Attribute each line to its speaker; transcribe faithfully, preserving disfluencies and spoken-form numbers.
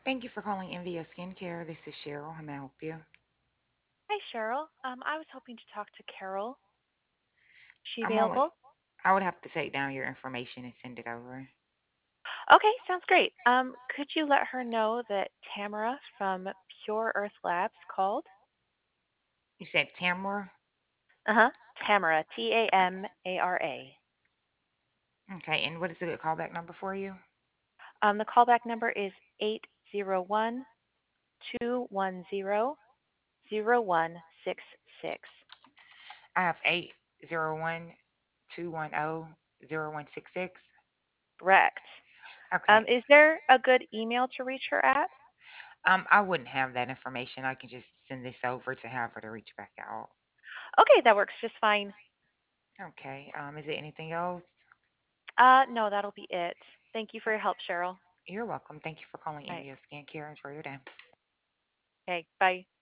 Speaker 1: Thank you for calling Envia Skincare. This is Cheryl. How may I help you?
Speaker 2: Hi, Cheryl. Um, I was hoping to talk to Carol. She
Speaker 1: I'm only,
Speaker 2: available?
Speaker 1: I would have to take down your information and send it over.
Speaker 2: Okay, sounds great. Um, could you let her know that Tamara from Pure Earth Labs called?
Speaker 1: You said Tamara?
Speaker 2: Uh huh. Tamara, T A M A R A.
Speaker 1: Okay, and what is a good callback number for you?
Speaker 2: Um, the callback number is eight zero one two one zero zero one six six.
Speaker 1: I have eight zero one two one zero zero one six six.
Speaker 2: Correct.
Speaker 1: Okay.
Speaker 2: Um, is there a good email to reach her at?
Speaker 1: Um, I wouldn't have that information. I can just send this over to have her to reach back out.
Speaker 2: Okay, that works just fine.
Speaker 1: Okay. Um, is it anything else?
Speaker 2: Uh, no, that'll be it. Thank you for
Speaker 1: Uh,
Speaker 2: your help, Cheryl.
Speaker 1: You're welcome. Thank you for calling
Speaker 2: All right.
Speaker 1: Envia Skincare. Enjoy your day.
Speaker 2: Okay, bye.